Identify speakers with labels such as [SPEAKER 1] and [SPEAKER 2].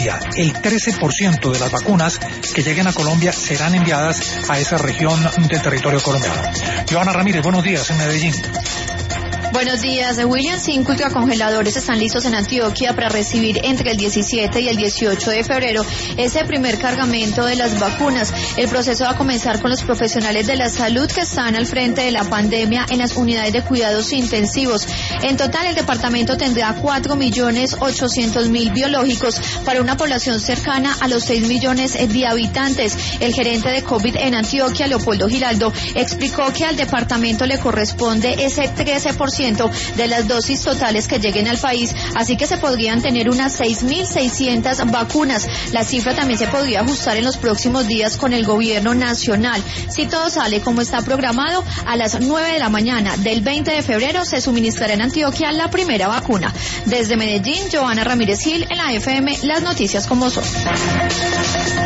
[SPEAKER 1] Antioquia. El 13% de las vacunas que lleguen a Colombia serán enviadas a esa región del territorio colombiano. Johanna Ramírez, buenos días en Medellín.
[SPEAKER 2] Buenos días. William, 5 ultracongeladores están listos en Antioquia para recibir entre el 17 y el 18 de febrero ese primer cargamento de las vacunas. El proceso va a comenzar con los profesionales de la salud que están al frente de la pandemia en las unidades de cuidados intensivos. En total, el departamento tendrá 4.800.000 biológicos para una población cercana a los 6 millones de habitantes. El gerente de COVID en Antioquia, Leopoldo Giraldo, explicó que al departamento le corresponde ese 13% de las dosis totales que lleguen al país, así que se podrían tener unas 6.600 vacunas. La cifra también se podría ajustar en los próximos días con el gobierno nacional. Si todo sale como está programado, a las 9 de la mañana del 20 de febrero se suministrará en Antioquia la primera vacuna. Desde Medellín, Johanna Ramírez Gil, en la FM, las noticias como son.